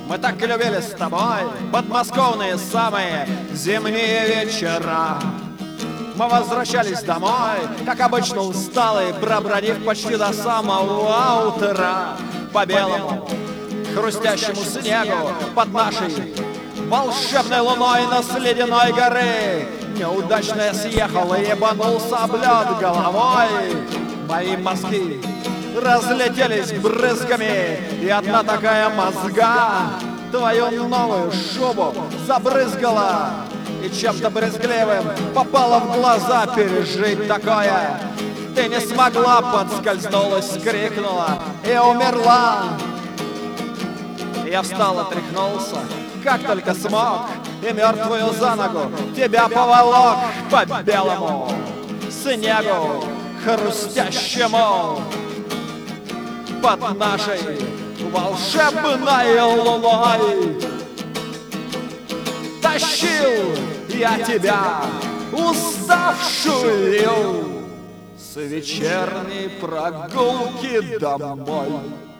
Мы так любили с тобой подмосковные самые зимние вечера. Мы возвращались домой, как обычно усталые, пробродив почти до самого утра по белому хрустящему снегу под нашей волшебной луной на с ледяной горы. Неудачно я съехал и ебанулся об лед головой. Мои мозги разлетелись брызгами, и одна такая мозга твою новую шубу забрызгала и чем-то брезгливым попало в глаза. Пережить такое ты не смогла, подскользнулась, крикнула и умерла. Я встал, отряхнулся, как только смог, и мертвую за ногу тебя поволок по белому снегу хрустящему под нашей волшебной луной. Тащил я тебя, уставшую, с вечерней прогулки домой.